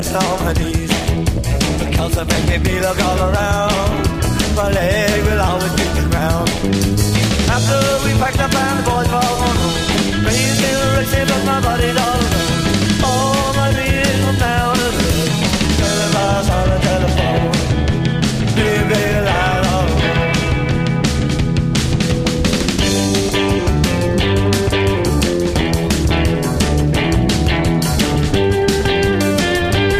On my knees, because they make me look all around. My leg will always be the ground.